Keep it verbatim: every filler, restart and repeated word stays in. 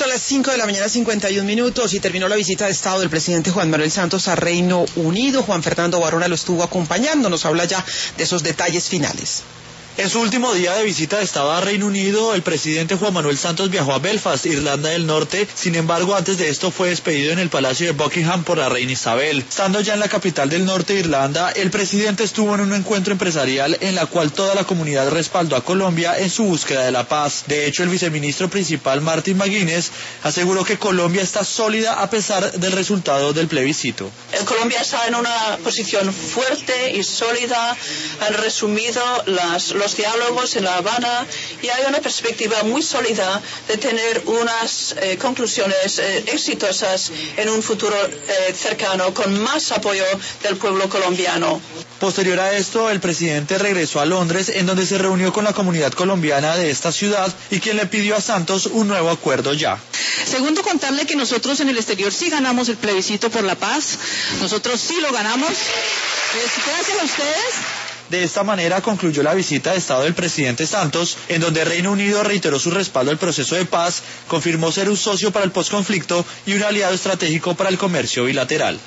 Son las cinco de la mañana, cincuenta y un minutos, y terminó la visita de Estado del presidente Juan Manuel Santos a Reino Unido. Juan Fernando Barona lo estuvo acompañando, nos habla ya de esos detalles finales. En su último día de visita de Estado a Reino Unido, el presidente Juan Manuel Santos viajó a Belfast, Irlanda del Norte. Sin embargo, antes de esto fue despedido en el Palacio de Buckingham por la reina Isabel. Estando ya en la capital del norte de Irlanda, el presidente estuvo en un encuentro empresarial en la cual toda la comunidad respaldó a Colombia en su búsqueda de la paz. De hecho, el viceministro principal, Martin McGuinness, aseguró que Colombia está sólida a pesar del resultado del plebiscito. Colombia está en una posición fuerte y sólida. Han resumido las los diálogos en La Habana y hay una perspectiva muy sólida de tener unas eh, conclusiones eh, exitosas en un futuro eh, cercano con más apoyo del pueblo colombiano. Posterior a esto, el presidente regresó a Londres, en donde se reunió con la comunidad colombiana de esta ciudad y quien le pidió a Santos un nuevo acuerdo ya. Segundo, contarle que nosotros en el exterior sí ganamos el plebiscito por la paz, nosotros sí lo ganamos. Gracias a ustedes. De esta manera concluyó la visita de Estado del presidente Santos, en donde Reino Unido reiteró su respaldo al proceso de paz, confirmó ser un socio para el posconflicto y un aliado estratégico para el comercio bilateral.